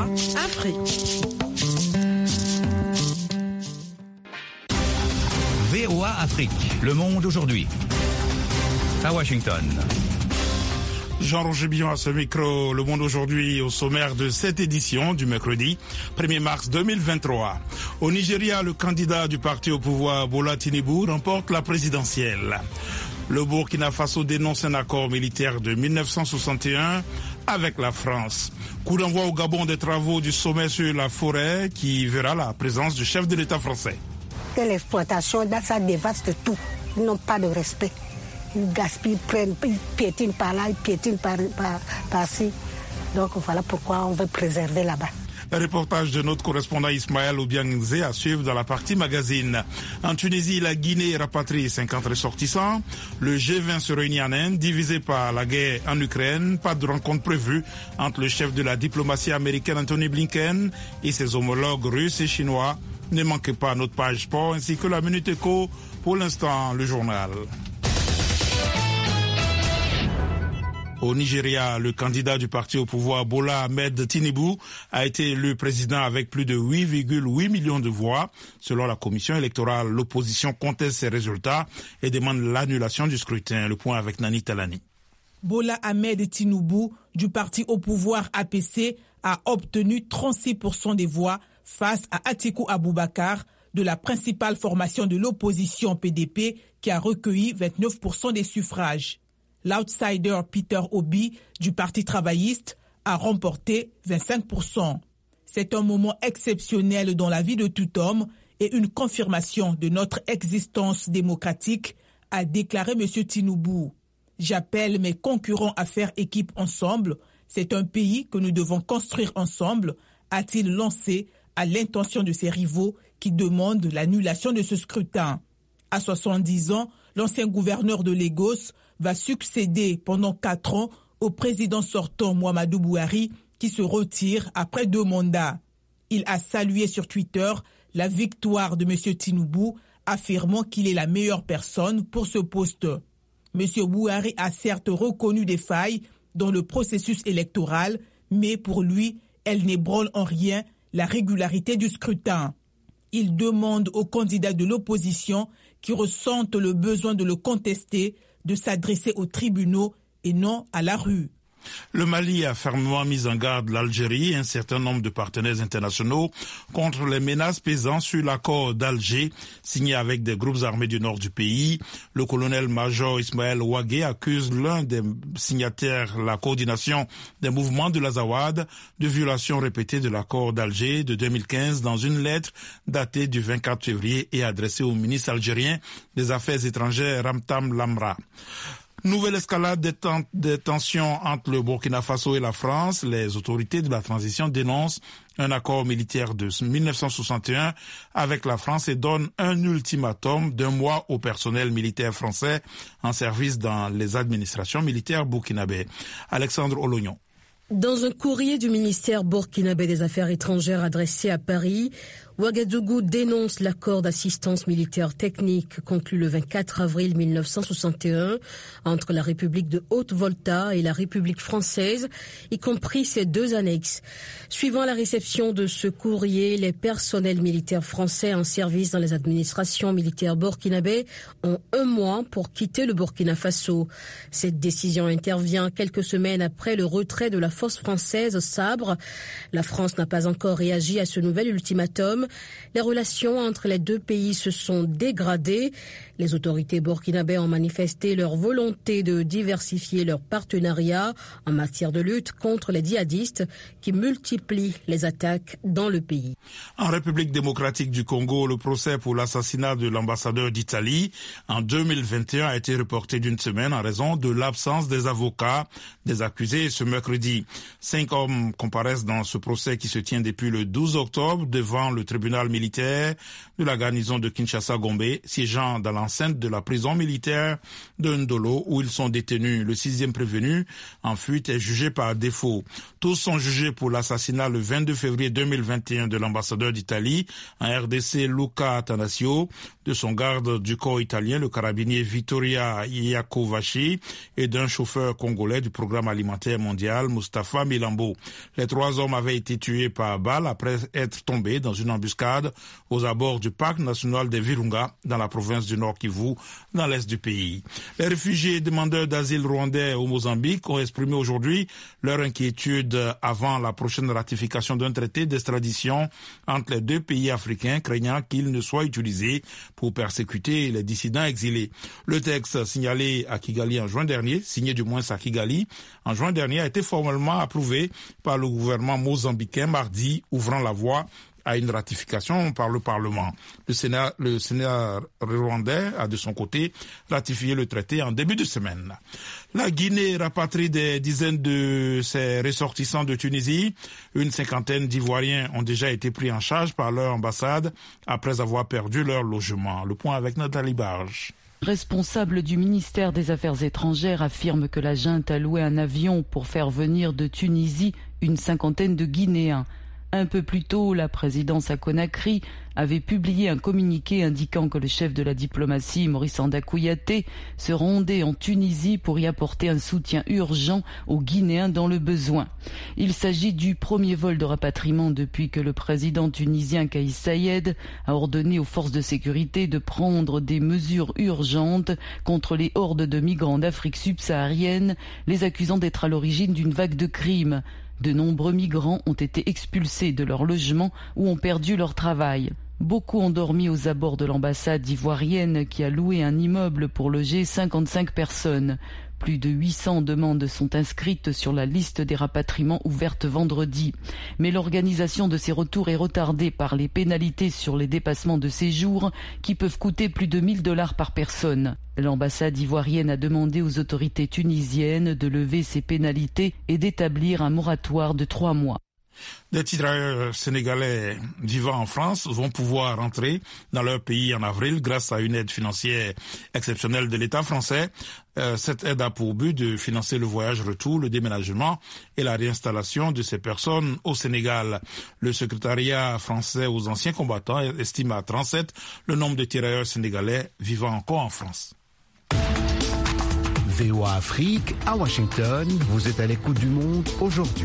VOA Afrique. VOA Afrique, le monde aujourd'hui. À Washington. Jean-Roger Billon à ce micro, Le Monde aujourd'hui, au sommaire de cette édition du mercredi 1er mars 2023. Au Nigeria, le candidat du parti au pouvoir, Bola Tinubu, remporte la présidentielle. Le Burkina Faso dénonce un accord militaire de 1961 avec la France. Coup d'envoi au Gabon des travaux du sommet sur la forêt qui verra la présence du chef de l'État français. L'exploitation, ça dévaste tout. Ils n'ont pas de respect. Ils gaspillent, ils piétinent par là, ils piétinent par-ci. Donc voilà pourquoi on veut préserver là-bas. Un reportage de notre correspondant Ismaël Oubiangzé à suivre dans la partie magazine. En Tunisie, la Guinée rapatrie 50 ressortissants. Le G20 se réunit en Inde, divisé par la guerre en Ukraine. Pas de rencontre prévue entre le chef de la diplomatie américaine Anthony Blinken et ses homologues russes et chinois. Ne manquez pas notre page sport ainsi que la Minute Éco. Pour l'instant, le journal. Au Nigeria, le candidat du parti au pouvoir, Bola Ahmed Tinubu, a été élu président avec plus de 8,8 millions de voix. Selon la commission électorale, l'opposition conteste ses résultats et demande l'annulation du scrutin. Le point avec Nani Talani. Bola Ahmed Tinubu, du parti au pouvoir APC, a obtenu 36% des voix face à Atiku Abubakar, de la principale formation de l'opposition PDP, qui a recueilli 29% des suffrages. L'outsider Peter Obi du Parti travailliste a remporté 25%. C'est un moment exceptionnel dans la vie de tout homme et une confirmation de notre existence démocratique, a déclaré M. Tinubu. J'appelle mes concurrents à faire équipe ensemble. C'est un pays que nous devons construire ensemble, a-t-il lancé à l'intention de ses rivaux qui demandent l'annulation de ce scrutin. À 70 ans, l'ancien gouverneur de Lagos va succéder pendant 4 ans au président sortant Muhammadu Buhari qui se retire après 2 mandats. Il a salué sur Twitter la victoire de M. Tinubu, affirmant qu'il est la meilleure personne pour ce poste. M. Buhari a certes reconnu des failles dans le processus électoral, mais pour lui, elles n'ébranlent en rien la régularité du scrutin. Il demande aux candidats de l'opposition qui ressentent le besoin de le contester de s'adresser aux tribunaux et non à la rue. Le Mali a fermement mis en garde l'Algérie et un certain nombre de partenaires internationaux contre les menaces pesant sur l'accord d'Alger signé avec des groupes armés du nord du pays. Le colonel-major Ismaël Ouagué accuse l'un des signataires, la coordination des mouvements de l'Azawad, de violations répétées de l'accord d'Alger de 2015 dans une lettre datée du 24 février et adressée au ministre algérien des Affaires étrangères Ramtam Lamra. Nouvelle escalade des tensions entre le Burkina Faso et la France. Les autorités de la transition dénoncent un accord militaire de 1961 avec la France et donnent un ultimatum d'1 mois au personnel militaire français en service dans les administrations militaires burkinabées. Alexandre Olognon. Dans un courrier du ministère burkinabé des Affaires étrangères adressé à Paris, Ouagadougou dénonce l'accord d'assistance militaire technique conclu le 24 avril 1961 entre la République de Haute-Volta et la République française, y compris ses 2 annexes. Suivant la réception de ce courrier, les personnels militaires français en service dans les administrations militaires burkinabées ont 1 mois pour quitter le Burkina Faso. Cette décision intervient quelques semaines après le retrait de la force française Sabre. La France n'a pas encore réagi à ce nouvel ultimatum. Les relations entre les 2 pays se sont dégradées. Les autorités burkinabées ont manifesté leur volonté de diversifier leur partenariat en matière de lutte contre les djihadistes qui multiplient les attaques dans le pays. En République démocratique du Congo, le procès pour l'assassinat de l'ambassadeur d'Italie en 2021 a été reporté d'1 semaine en raison de l'absence des avocats des accusés ce mercredi. 5 hommes comparaissent dans ce procès qui se tient depuis le 12 octobre devant le tribunal militaire de la garnison de Kinshasa-Gombe, siégeant dans l'enceinte de la prison militaire de Ndolo où ils sont détenus. Le 6e prévenu en fuite est jugé par défaut. Tous sont jugés pour l'assassinat le 22 février 2021 de l'ambassadeur d'Italie en RDC Luca Attanasio, de son garde du corps italien, le carabinier Vittoria Iacovacci, et d'un chauffeur congolais du programme alimentaire mondial, Mustapha Milambo. Les 3 hommes avaient été tués par balle après être tombés dans une embuscade aux abords du parc national des Virunga, dans la province du Nord Kivu, dans l'est du pays. Les réfugiés et demandeurs d'asile rwandais au Mozambique ont exprimé aujourd'hui leur inquiétude avant la prochaine ratification d'un traité d'extradition entre les 2 pays africains, craignant qu'il ne soit utilisé pour persécuter les dissidents exilés. Le texte signé à Kigali en juin dernier, a été formellement approuvé par le gouvernement mozambicain mardi, ouvrant la voie à une ratification par le Parlement. Le Sénat rwandais a de son côté ratifié le traité en début de semaine. La Guinée rapatrie des dizaines de ses ressortissants de Tunisie. Une 50aine d'Ivoiriens ont déjà été pris en charge par leur ambassade après avoir perdu leur logement. Le point avec Nathalie Barge. Responsable du ministère des Affaires étrangères affirme que la junte a loué un avion pour faire venir de Tunisie une 50aine de Guinéens. Un peu plus tôt, la présidence à Conakry avait publié un communiqué indiquant que le chef de la diplomatie, Maurice Anda Kouyaté, se rendait en Tunisie pour y apporter un soutien urgent aux Guinéens dans le besoin. Il s'agit du premier vol de rapatriement depuis que le président tunisien Kais Saied a ordonné aux forces de sécurité de prendre des mesures urgentes contre les hordes de migrants d'Afrique subsaharienne, les accusant d'être à l'origine d'une vague de crimes. De nombreux migrants ont été expulsés de leur logement ou ont perdu leur travail. Beaucoup ont dormi aux abords de l'ambassade ivoirienne qui a loué un immeuble pour loger 55 personnes. Plus de 800 demandes sont inscrites sur la liste des rapatriements ouverte vendredi. Mais l'organisation de ces retours est retardée par les pénalités sur les dépassements de séjour qui peuvent coûter plus de $1000 par personne. L'ambassade ivoirienne a demandé aux autorités tunisiennes de lever ces pénalités et d'établir un moratoire de 3 mois. Des tirailleurs sénégalais vivant en France vont pouvoir rentrer dans leur pays en avril grâce à une aide financière exceptionnelle de l'État français. Cette aide a pour but de financer le voyage-retour, le déménagement et la réinstallation de ces personnes au Sénégal. Le secrétariat français aux anciens combattants estime à 37 le nombre de tirailleurs sénégalais vivant encore en France. VOA Afrique, à Washington, vous êtes à l'écoute du monde aujourd'hui.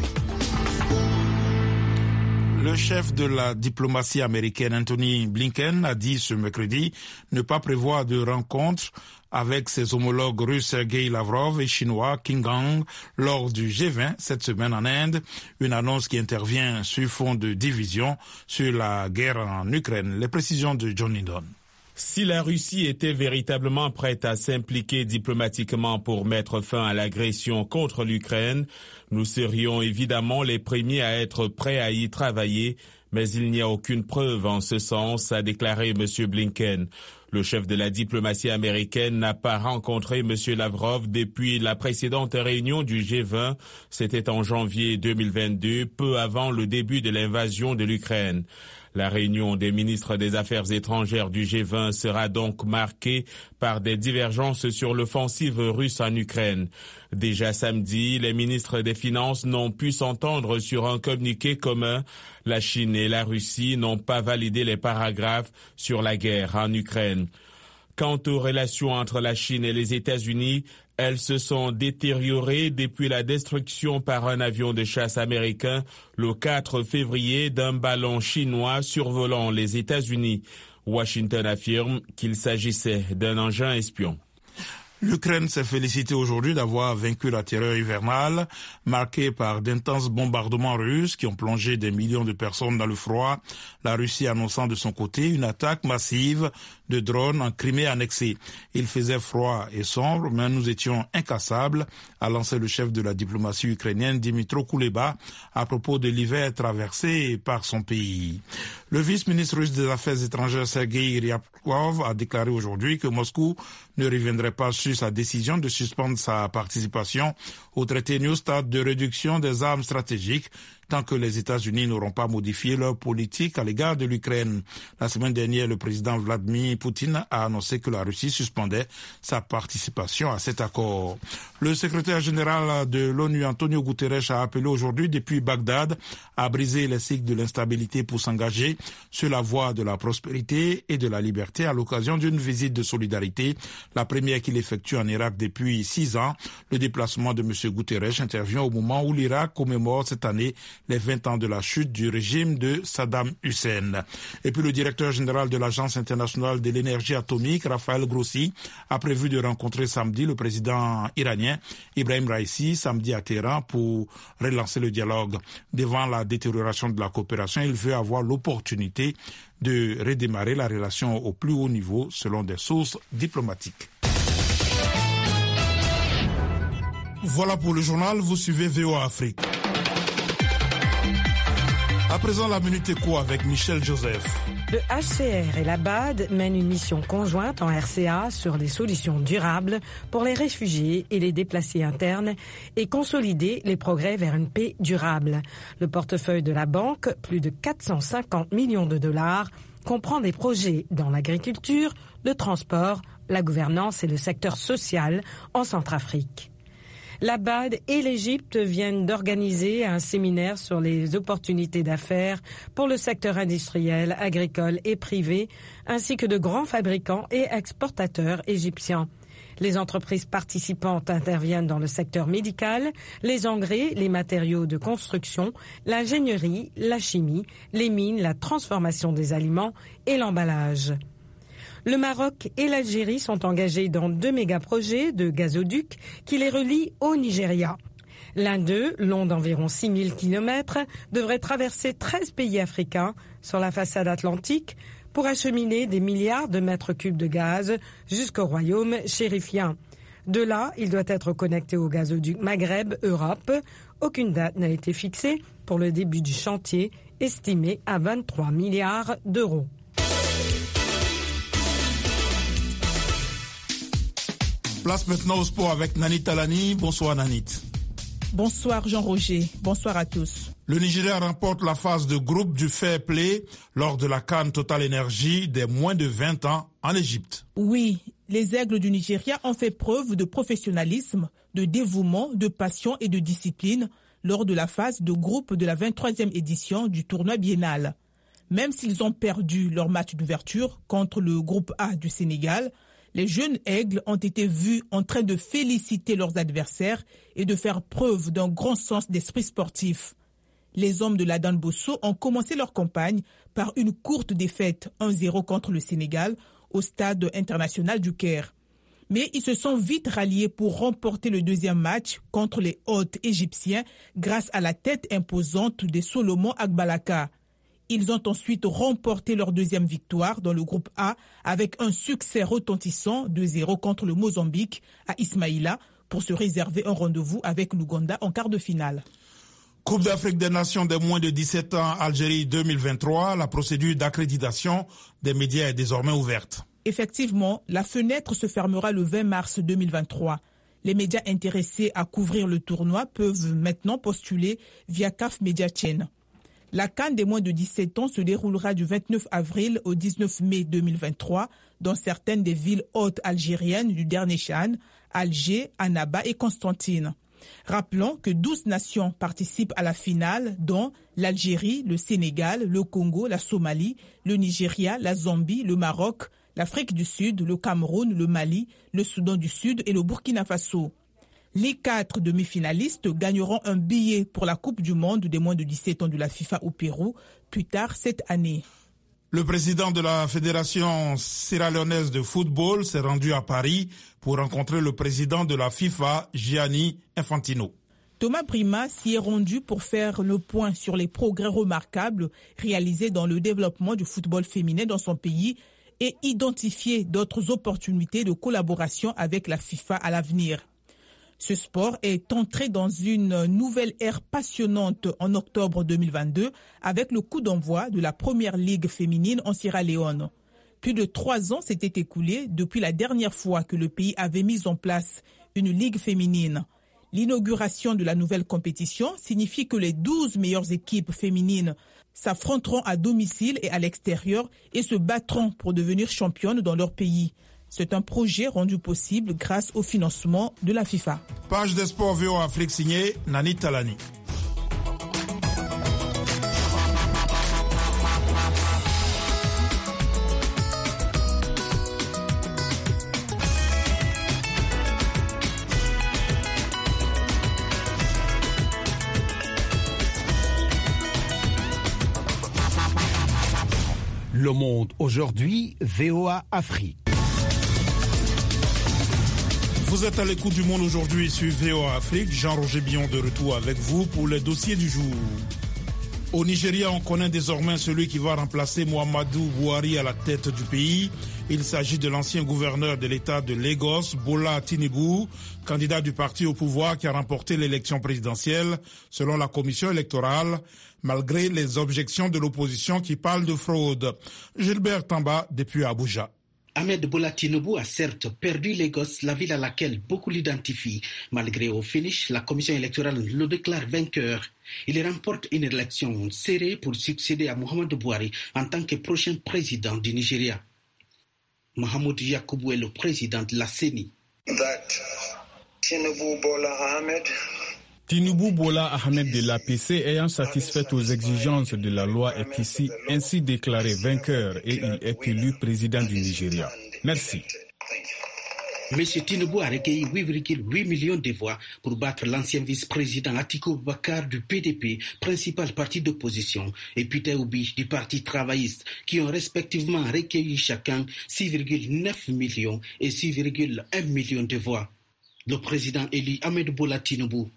Le chef de la diplomatie américaine, Anthony Blinken, a dit ce mercredi ne pas prévoir de rencontre avec ses homologues russes Sergei Lavrov et chinois Qin Gang lors du G20 cette semaine en Inde, une annonce qui intervient sur fond de division sur la guerre en Ukraine. Les précisions de John Lindon. Si la Russie était véritablement prête à s'impliquer diplomatiquement pour mettre fin à l'agression contre l'Ukraine, nous serions évidemment les premiers à être prêts à y travailler, mais il n'y a aucune preuve en ce sens, a déclaré M. Blinken. Le chef de la diplomatie américaine n'a pas rencontré M. Lavrov depuis la précédente réunion du G20, c'était en janvier 2022, peu avant le début de l'invasion de l'Ukraine. La réunion des ministres des Affaires étrangères du G20 sera donc marquée par des divergences sur l'offensive russe en Ukraine. Déjà samedi, les ministres des Finances n'ont pu s'entendre sur un communiqué commun. La Chine et la Russie n'ont pas validé les paragraphes sur la guerre en Ukraine. Quant aux relations entre la Chine et les États-Unis, elles se sont détériorées depuis la destruction par un avion de chasse américain le 4 février d'un ballon chinois survolant les États-Unis. Washington affirme qu'il s'agissait d'un engin espion. L'Ukraine s'est félicitée aujourd'hui d'avoir vaincu la terreur hivernale, marquée par d'intenses bombardements russes qui ont plongé des millions de personnes dans le froid. La Russie annonçant de son côté une attaque massive de drones en Crimée annexée. Il faisait froid et sombre, mais nous étions incassables, a lancé le chef de la diplomatie ukrainienne Dmytro Kuleba à propos de l'hiver traversé par son pays. Le vice-ministre russe des Affaires étrangères Sergei Ryabkov a déclaré aujourd'hui que Moscou ne reviendrait pas sur sa décision de suspendre sa participation au traité New START de réduction des armes stratégiques tant que les États-Unis n'auront pas modifié leur politique à l'égard de l'Ukraine. La semaine dernière, le président Vladimir Poutine a annoncé que la Russie suspendait sa participation à cet accord. Le secrétaire général de l'ONU, Antonio Guterres, a appelé aujourd'hui depuis Bagdad à briser les cycles de l'instabilité pour s'engager sur la voie de la prospérité et de la liberté à l'occasion d'une visite de solidarité, la première qu'il effectue en Irak depuis 6 ans. Le déplacement de M. Guterres intervient au moment où l'Irak commémore cette année les 20 ans de la chute du régime de Saddam Hussein. Et puis le directeur général de l'Agence internationale de l'énergie atomique, Rafael Grossi, a prévu de rencontrer samedi le président iranien Ibrahim Raïssi, samedi à Téhéran, pour relancer le dialogue. Devant la détérioration de la coopération, il veut avoir l'opportunité de redémarrer la relation au plus haut niveau, selon des sources diplomatiques. Voilà pour le journal, vous suivez VOA Afrique. À présent, la Minute Éco avec Michel Joseph. Le HCR et la BAD mènent une mission conjointe en RCA sur des solutions durables pour les réfugiés et les déplacés internes et consolider les progrès vers une paix durable. Le portefeuille de la banque, plus de 450 millions de dollars, comprend des projets dans l'agriculture, le transport, la gouvernance et le secteur social en Centrafrique. La BAD et l'Égypte viennent d'organiser un séminaire sur les opportunités d'affaires pour le secteur industriel, agricole et privé, ainsi que de grands fabricants et exportateurs égyptiens. Les entreprises participantes interviennent dans le secteur médical, les engrais, les matériaux de construction, l'ingénierie, la chimie, les mines, la transformation des aliments et l'emballage. Le Maroc et l'Algérie sont engagés dans 2 méga-projets de gazoducs qui les relient au Nigeria. L'un d'eux, long d'environ 6000 km, devrait traverser 13 pays africains sur la façade atlantique pour acheminer des milliards de mètres cubes de gaz jusqu'au royaume chérifien. De là, il doit être connecté au gazoduc Maghreb-Europe. Aucune date n'a été fixée pour le début du chantier, estimé à 23 milliards d'euros. Place maintenant au sport avec Nanit Talani. Bonsoir Nanit. Bonsoir Jean-Roger. Bonsoir à tous. Le Nigeria remporte la phase de groupe du Fair Play lors de la CAN Total Energy des moins de 20 ans en Égypte. Oui, les Aigles du Nigeria ont fait preuve de professionnalisme, de dévouement, de passion et de discipline lors de la phase de groupe de la 23e édition du tournoi biennal. Même s'ils ont perdu leur match d'ouverture contre le groupe A du Sénégal, les jeunes aigles ont été vus en train de féliciter leurs adversaires et de faire preuve d'un grand sens d'esprit sportif. Les hommes de l'Adan Bosso ont commencé leur campagne par une courte défaite 1-0 contre le Sénégal au stade international du Caire. Mais ils se sont vite ralliés pour remporter le deuxième match contre les hôtes égyptiens grâce à la tête imposante de Solomon Agbalaka. Ils ont ensuite remporté leur deuxième victoire dans le groupe A avec un succès retentissant 2-0 contre le Mozambique à Ismaïla pour se réserver un rendez-vous avec l'Ouganda en quart de finale. Coupe d'Afrique des Nations des moins de 17 ans Algérie 2023, la procédure d'accréditation des médias est désormais ouverte. Effectivement, la fenêtre se fermera le 20 mars 2023. Les médias intéressés à couvrir le tournoi peuvent maintenant postuler via CAF Media Chain. La CAN des moins de 17 ans se déroulera du 29 avril au 19 mai 2023 dans certaines des villes hautes algériennes du dernier Chan, Alger, Annaba et Constantine. Rappelons que 12 nations participent à la finale, dont l'Algérie, le Sénégal, le Congo, la Somalie, le Nigeria, la Zambie, le Maroc, l'Afrique du Sud, le Cameroun, le Mali, le Soudan du Sud et le Burkina Faso. Les 4 demi-finalistes gagneront un billet pour la Coupe du Monde des moins de 17 ans de la FIFA au Pérou plus tard cette année. Le président de la Fédération sierra-léonaise de football s'est rendu à Paris pour rencontrer le président de la FIFA, Gianni Infantino. Thomas Brima s'y est rendu pour faire le point sur les progrès remarquables réalisés dans le développement du football féminin dans son pays et identifier d'autres opportunités de collaboration avec la FIFA à l'avenir. Ce sport est entré dans une nouvelle ère passionnante en octobre 2022 avec le coup d'envoi de la première ligue féminine en Sierra Leone. Plus de 3 ans s'étaient écoulés depuis la dernière fois que le pays avait mis en place une ligue féminine. L'inauguration de la nouvelle compétition signifie que les 12 meilleures équipes féminines s'affronteront à domicile et à l'extérieur et se battront pour devenir championnes dans leur pays. C'est un projet rendu possible grâce au financement de la FIFA. Page des sports VOA Afrique signée Nani Talani. Le Monde aujourd'hui, VOA Afrique. Vous êtes à l'écoute du Monde aujourd'hui sur VOA Afrique. Jean-Roger Billon de retour avec vous pour les dossiers du jour. Au Nigeria, on connaît désormais celui qui va remplacer Muhammadu Buhari à la tête du pays. Il s'agit de l'ancien gouverneur de l'État de Lagos, Bola Tinubu, candidat du parti au pouvoir qui a remporté l'élection présidentielle, selon la commission électorale, malgré les objections de l'opposition qui parle de fraude. Gilbert Tamba, depuis Abuja. Ahmed Bola Tinubu a certes perdu Lagos, la ville à laquelle beaucoup l'identifient. Malgré au finish, la commission électorale le déclare vainqueur. Il remporte une élection serrée pour succéder à Muhammadu Buhari en tant que prochain président du Nigeria. Mahamoud Yakubu est le président de la CENI. Tinubu Bola Ahmed de l'APC, ayant satisfait aux exigences de la loi, est ici ainsi déclaré vainqueur et il est élu président du Nigeria. Merci. M. Tinubu a recueilli 8,8 millions de voix pour battre l'ancien vice-président Atiku Abubakar du PDP, principal parti d'opposition, et Peter Obi du Parti travailliste, qui ont respectivement recueilli chacun 6,9 millions et 6,1 millions de voix. Le président élu Ahmed Bola Tinubu.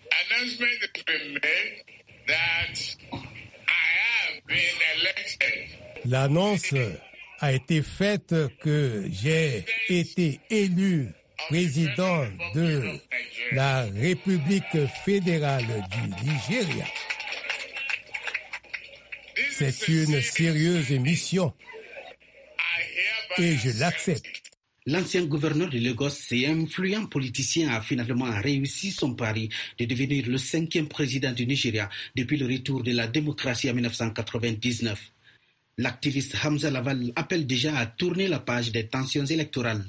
L'annonce a été faite que j'ai été élu président de la République fédérale du Nigeria. C'est une sérieuse mission et je l'accepte. L'ancien gouverneur de Lagos et influent politicien a finalement réussi son pari de devenir le 5e président du Nigeria depuis le retour de la démocratie en 1999. L'activiste Hamza Lawal appelle déjà à tourner la page des tensions électorales.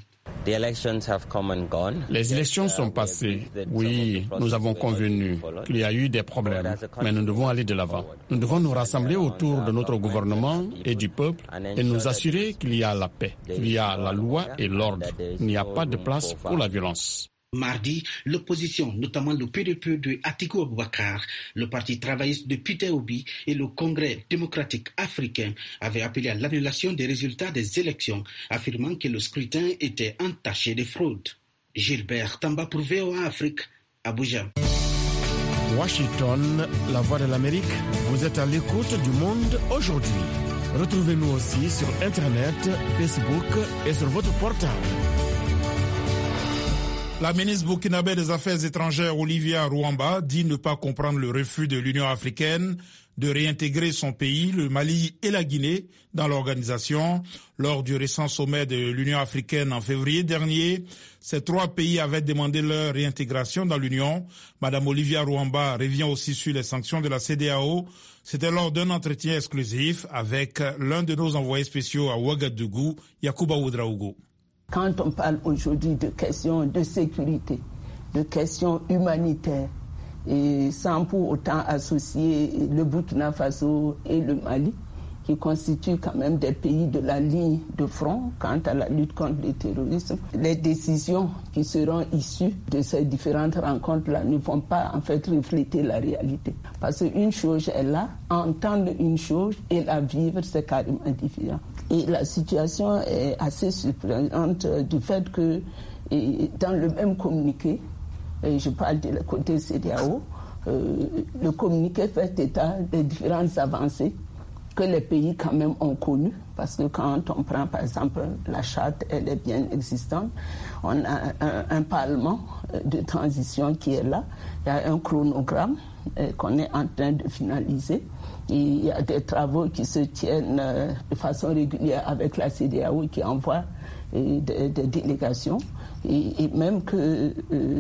Les élections sont passées. Oui, nous avons convenu qu'il y a eu des problèmes, mais nous devons aller de l'avant. Nous devons nous rassembler autour de notre gouvernement et du peuple et nous assurer qu'il y a la paix, qu'il y a la loi et l'ordre. Il n'y a pas de place pour la violence. Mardi, l'opposition, notamment le PDP de Atiku Abubakar, le parti travailliste de Peter Obi et le Congrès démocratique africain avaient appelé à l'annulation des résultats des élections, affirmant que le scrutin était entaché de fraude. Gilbert Tamba pour VOA Afrique, Abuja. Washington, la voix de l'Amérique, vous êtes à l'écoute du Monde aujourd'hui. Retrouvez-nous aussi sur Internet, Facebook et sur votre portable. La ministre burkinabé des Affaires étrangères, Olivia Ruamba, dit ne pas comprendre le refus de l'Union africaine de réintégrer son pays, le Mali et la Guinée, dans l'organisation. Lors du récent sommet de l'Union africaine en février dernier, ces 3 pays avaient demandé leur réintégration dans l'Union. Madame Olivia Ruamba revient aussi sur les sanctions de la CEDEAO. C'était lors d'un entretien exclusif avec l'un de nos envoyés spéciaux à Ouagadougou, Yacouba Ouedraogo. Quand on parle aujourd'hui de questions de sécurité, de questions humanitaires, et sans pour autant associer le Burkina Faso et le Mali, qui constituent quand même des pays de la ligne de front quant à la lutte contre le terrorisme, les décisions qui seront issues de ces différentes rencontres-là ne vont pas en fait refléter la réalité. Parce qu'une chose est là, entendre une chose et la vivre, c'est carrément différent. Et la situation est assez surprenante du fait que dans le même communiqué, et je parle de côté CEDEAO, le communiqué fait état des différentes avancées que les pays quand même ont connues, parce que quand on prend par exemple la charte, elle est bien existante, on a un parlement de transition qui est là, il y a un chronogramme qu'on est en train de finaliser. Il y a des travaux qui se tiennent de façon régulière avec la CEDEAO qui envoie des délégations et même que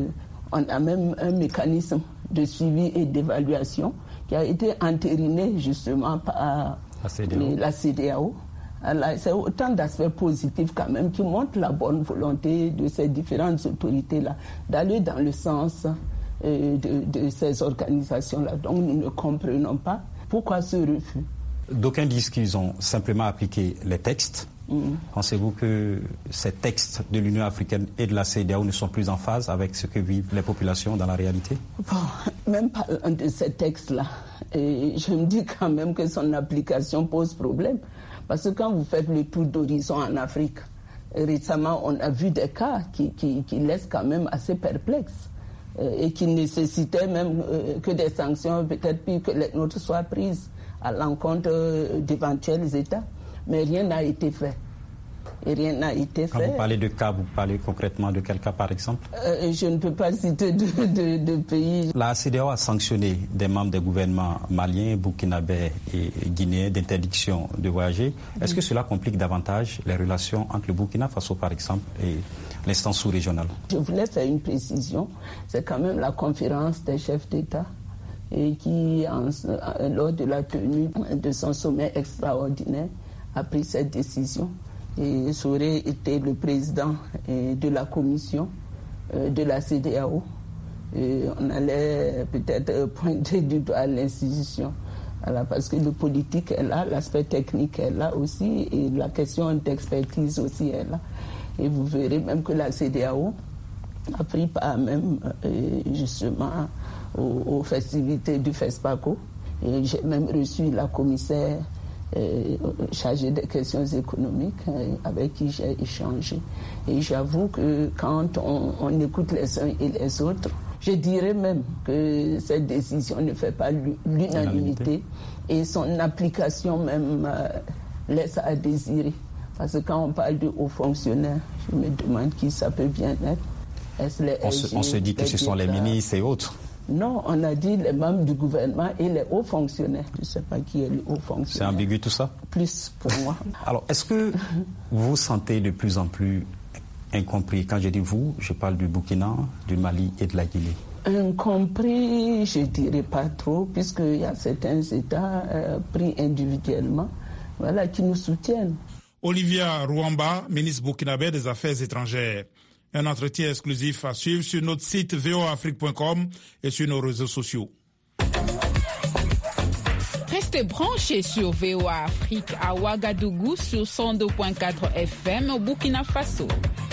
On a même un mécanisme de suivi et d'évaluation qui a été entériné justement par la CEDEAO. C'est autant d'aspects positifs quand même qui montrent la bonne volonté de ces différentes autorités-là d'aller dans le sens de ces organisations-là. Donc nous ne comprenons pas pourquoi ce refus. D'aucuns disent qu'ils ont simplement appliqué les textes. Pensez-vous que ces textes de l'Union africaine et de la CEDEAO ne sont plus en phase avec ce que vivent les populations dans la réalité? Bon, même parlant de ces textes-là, je me dis quand même que son application pose problème. Parce que quand vous faites le tour d'horizon en Afrique, récemment on a vu des cas qui laissent quand même assez perplexes et qui nécessitaient même que des sanctions peut-être plus que les nôtres soient prises à l'encontre d'éventuels États. Mais rien n'a été fait. Et rien n'a été fait. Quand vous parlez de cas, vous parlez concrètement de quel cas par exemple? Je ne peux pas citer de pays. La CEDEAO a sanctionné des membres des gouvernements maliens, burkinabés et guinéens d'interdiction de voyager. Est-ce que cela complique davantage les relations entre le Burkina Faso par exemple et l'instance sous-régionale? Je voulais faire une précision. C'est quand même la conférence des chefs d'État et qui, lors de la tenue de son sommet extraordinaire, a pris cette décision. Et ça aurait été le président de la commission de la CEDEAO. Et on allait peut-être pointer du doigt l'institution. Alors, parce que le politique est là, l'aspect technique est là aussi, et la question d'expertise aussi est là. Et vous verrez même que la CEDEAO a pris part même justement aux festivités du FESPACO. Et j'ai même reçu la commissaire chargé des questions économiques avec qui j'ai échangé. Et j'avoue que quand on écoute les uns et les autres, je dirais même que cette décision ne fait pas l'unanimité et son application même laisse à désirer. Parce que quand on parle de hauts fonctionnaires, je me demande qui ça peut bien être. On se dit que ce sont les ministres et autres. Non, on a dit les membres du gouvernement et les hauts fonctionnaires. Je ne sais pas qui est le haut fonctionnaire. C'est ambigu tout ça? Plus pour moi. Alors, est-ce que vous vous sentez de plus en plus incompris? Quand je dis vous, je parle du Burkina, du Mali et de la Guinée. Incompris, je ne dirais pas trop, puisqu'il y a certains États pris individuellement, voilà, qui nous soutiennent. Olivia Rouamba, ministre burkinabé des Affaires étrangères. Un entretien exclusif à suivre sur notre site voafrique.com et sur nos réseaux sociaux. Restez branchés sur VOA Afrique à Ouagadougou sur 102.4 FM au Burkina Faso.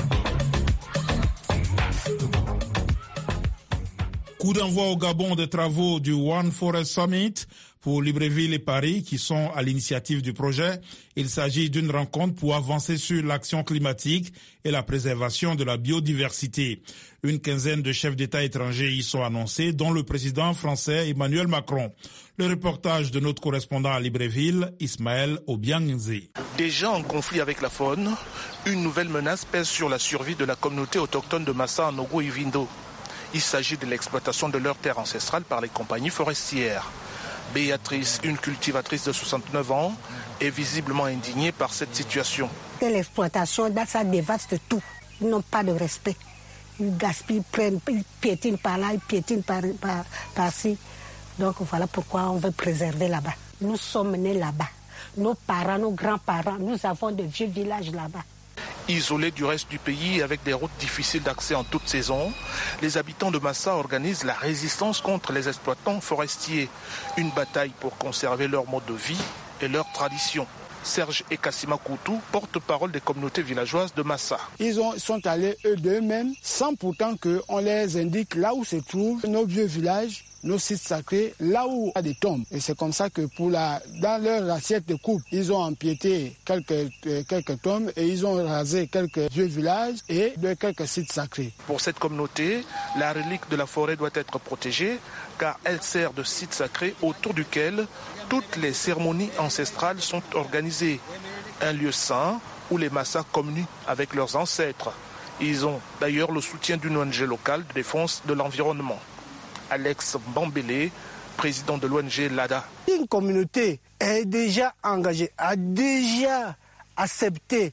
Coup d'envoi au Gabon des travaux du One Forest Summit pour Libreville et Paris qui sont à l'initiative du projet. Il s'agit d'une rencontre pour avancer sur l'action climatique et la préservation de la biodiversité. Une quinzaine de chefs d'État étrangers y sont annoncés, dont le président français Emmanuel Macron. Le reportage de notre correspondant à Libreville, Ismaël Obiangze. Déjà en conflit avec la faune, une nouvelle menace pèse sur la survie de la communauté autochtone de Massa en Ogo-Ivindo. Il s'agit de l'exploitation de leurs terres ancestrales par les compagnies forestières. Béatrice, une cultivatrice de 69 ans, est visiblement indignée par cette situation. L'exploitation, ça dévaste tout. Ils n'ont pas de respect. Ils gaspillent, ils piétinent par là, ils piétinent par-ci. Donc voilà pourquoi on veut préserver là-bas. Nous sommes nés là-bas. Nos parents, nos grands-parents, nous avons de vieux villages là-bas. Isolés du reste du pays avec des routes difficiles d'accès en toute saison, les habitants de Massa organisent la résistance contre les exploitants forestiers. Une bataille pour conserver leur mode de vie et leurs traditions. Serge Ekassima Koutou, porte-parole des communautés villageoises de Massa. Ils sont allés d'eux-mêmes sans pourtant qu'on les indique là où se trouvent nos vieux villages, nos sites sacrés, là où il y a des tombes. Et c'est comme ça que dans leur assiette de coupe, ils ont empiété quelques tombes et ils ont rasé quelques vieux villages et quelques sites sacrés. Pour cette communauté, la relique de la forêt doit être protégée car elle sert de site sacré autour duquel toutes les cérémonies ancestrales sont organisées. Un lieu saint où les Massas communient avec leurs ancêtres. Ils ont d'ailleurs le soutien d'une ONG locale de défense de l'environnement. Alex Bambélé, président de l'ONG LADA. Une communauté est déjà engagée, a déjà accepté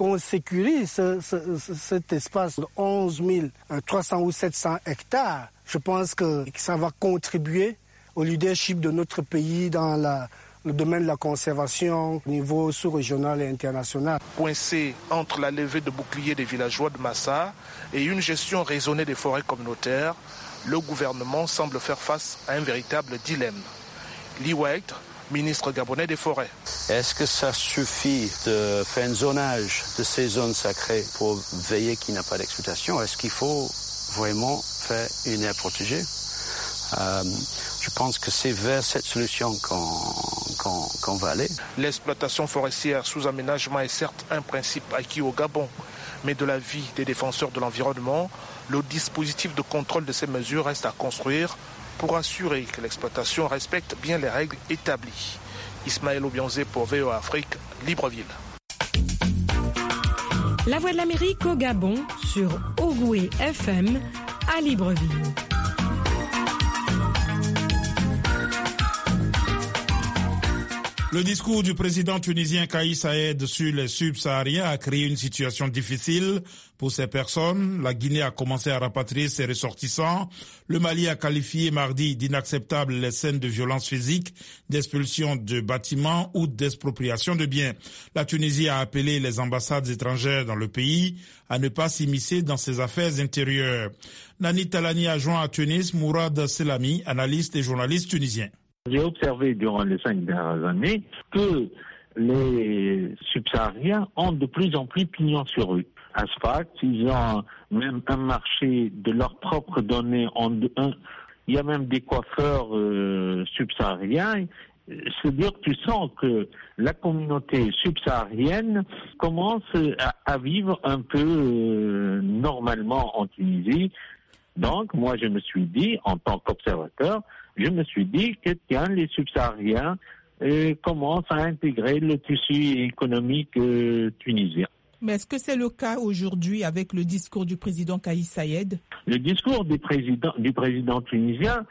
qu'on sécurise cet espace de 11 300 ou 700 hectares, je pense que ça va contribuer au leadership de notre pays dans le domaine de la conservation au niveau sous-régional et international. Coincé entre la levée de boucliers des villageois de Massa et une gestion raisonnée des forêts communautaires, le gouvernement semble faire face à un véritable dilemme. Lee White, ministre gabonais des Forêts. Est-ce que ça suffit de faire un zonage de ces zones sacrées pour veiller qu'il n'y a pas d'exploitation? Est-ce qu'il faut vraiment faire une aire protégée? Je pense que c'est vers cette solution qu'on va aller. L'exploitation forestière sous aménagement est certes un principe acquis au Gabon, mais de l'avis des défenseurs de l'environnement, le dispositif de contrôle de ces mesures reste à construire pour assurer que l'exploitation respecte bien les règles établies. Ismaël Obianzé pour VOA Afrique, Libreville. La Voix de l'Amérique au Gabon sur Ogoué FM à Libreville. Le discours du président tunisien Kais Saied sur les subsahariens a créé une situation difficile pour ces personnes. La Guinée a commencé à rapatrier ses ressortissants. Le Mali a qualifié mardi d'inacceptables les scènes de violence physique, d'expulsion de bâtiments ou d'expropriation de biens. La Tunisie a appelé les ambassades étrangères dans le pays à ne pas s'immiscer dans ses affaires intérieures. Nani Talani a joint à Tunis Mourad Selami, analyste et journaliste tunisien. J'ai observé durant les 5 dernières années que les subsahariens ont de plus en plus pignon sur rue. Asphalt, ils ont même un marché de leurs propres données. Il y a même des coiffeurs subsahariens. C'est-à-dire que tu sens que la communauté subsaharienne commence à vivre un peu normalement en Tunisie. Donc, moi, je me suis dit, en tant qu'observateur, je me suis dit que les subsahariens commencent à intégrer le tissu économique tunisien. Mais est-ce que c'est le cas aujourd'hui avec le discours du président Kais Saied? Le discours du président tunisien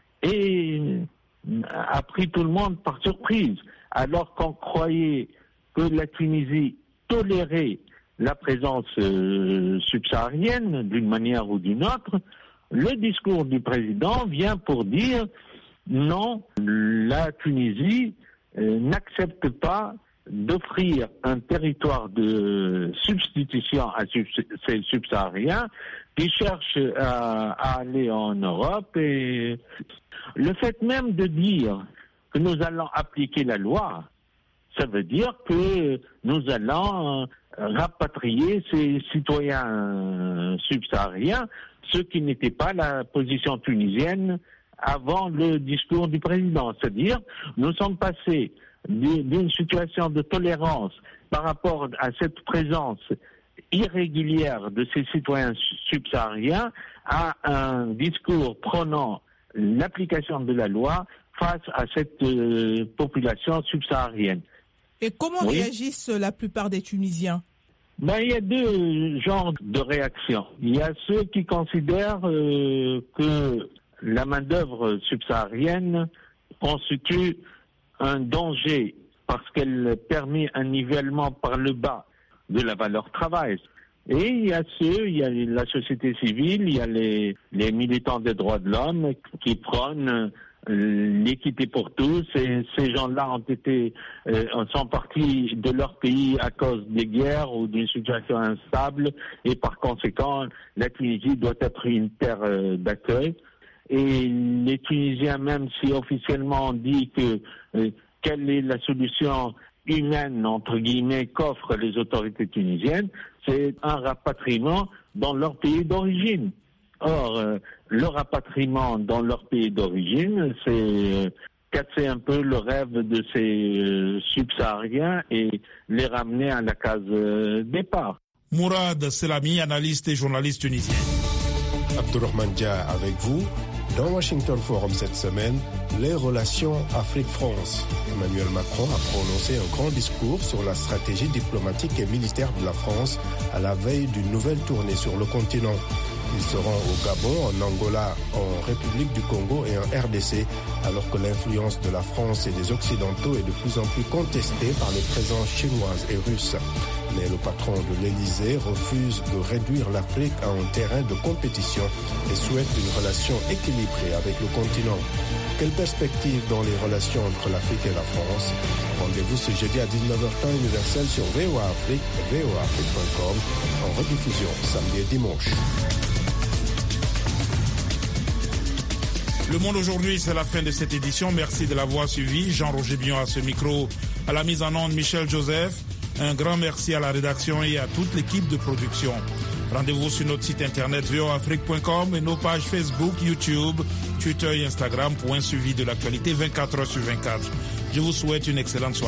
a pris tout le monde par surprise. Alors qu'on croyait que la Tunisie tolérait la présence subsaharienne d'une manière ou d'une autre, le discours du président vient pour dire non, la Tunisie n'accepte pas d'offrir un territoire de substitution à ces subsahariens qui cherchent à aller en Europe. Et le fait même de dire que nous allons appliquer la loi, ça veut dire que nous allons rapatrier ces citoyens subsahariens, ce qui n'était pas la position tunisienne avant le discours du président. C'est-à-dire, nous sommes passés d'une situation de tolérance par rapport à cette présence irrégulière de ces citoyens subsahariens à un discours prônant l'application de la loi face à cette population subsaharienne. Et comment réagissent la plupart des Tunisiens? Il y a deux genres de réactions. Il y a ceux qui considèrent que la main-d'œuvre subsaharienne constitue un danger parce qu'elle permet un nivellement par le bas de la valeur travail. Et il y a la société civile, il y a les militants des droits de l'homme qui prônent l'équité pour tous, et ces gens-là sont partis de leur pays à cause des guerres ou d'une situation instable, et par conséquent, la Tunisie doit être une terre d'accueil. Et les Tunisiens, même si officiellement on dit que quelle est la solution humaine, entre guillemets, qu'offrent les autorités tunisiennes, c'est un rapatriement dans leur pays d'origine. Or, le rapatriement dans leur pays d'origine, c'est casser un peu le rêve de ces subsahariens et les ramener à la case départ. Mourad Selami, analyste et journaliste tunisien. Abdourahmane Dia avec vous. Dans Washington Forum cette semaine, les relations Afrique-France. Emmanuel Macron a prononcé un grand discours sur la stratégie diplomatique et militaire de la France à la veille d'une nouvelle tournée sur le continent. Ils seront au Gabon, en Angola, en République du Congo et en RDC, alors que l'influence de la France et des Occidentaux est de plus en plus contestée par les présences chinoises et russes. Mais le patron de l'Élysée refuse de réduire l'Afrique à un terrain de compétition et souhaite une relation équilibrée avec le continent. Quelle perspective dans les relations entre l'Afrique et la France? Rendez-vous ce jeudi à 19h temps universel sur VOA Afrique et voaafrique.com, en rediffusion samedi et dimanche. Le Monde aujourd'hui, c'est la fin de cette édition. Merci de l'avoir suivi. Jean-Roger Bion à ce micro, à la mise en onde Michel Joseph. Un grand merci à la rédaction et à toute l'équipe de production. Rendez-vous sur notre site internet voaafrique.com et nos pages Facebook, YouTube, Twitter et Instagram pour un suivi de l'actualité 24h sur 24. Je vous souhaite une excellente soirée.